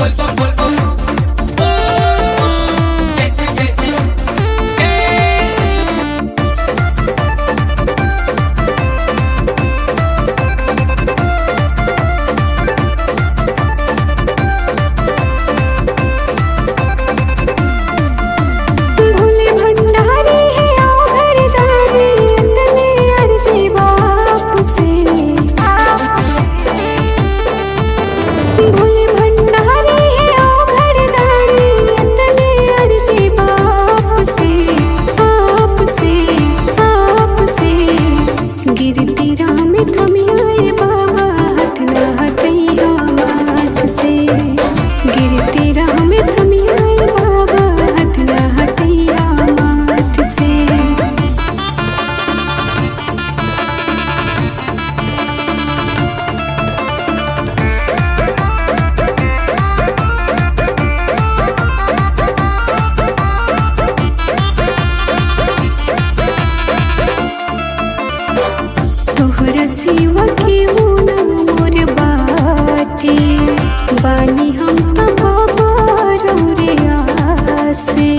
तोहरा सिवा केहू ना मोर बाटे, बानी हम त बाबा रे आसे।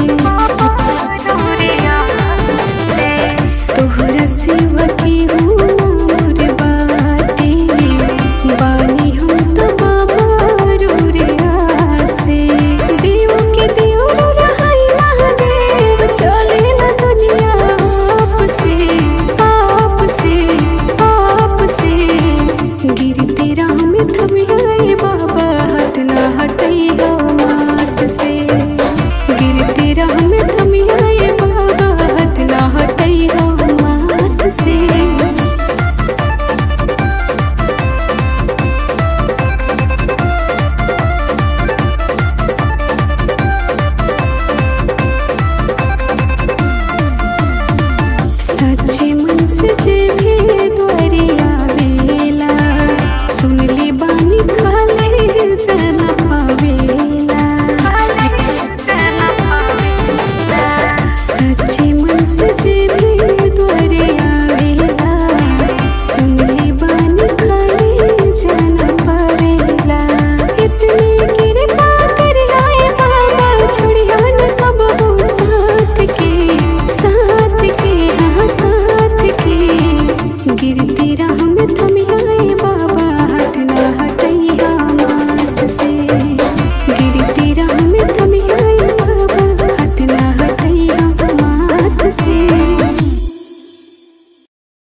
तोहरा सिवा केहू ना मोर बाटे, बानी हम त बाबा रे आसे। देव के देव रहाई महादेव, चले ना दुनिया आपसे गिरते राह में थमियाए बाबा, हाथ ना हटैया माथ से। गिरते राह में थमियाए बाबा, हाथ ना हटैया माथ से। सच्चे मन से जे भी द्वारे आवेला, सुनले बानी खाले जना पावेला। सच्चे मन से जे भी द्वारे आवेला, सुनले बानी खाले जना पावेला। इतनी कृपा कर आए बाबा, छोड़िया न कबहू साथ के साथ के। गिरती राह में थमियाए बाबा, हाथ ना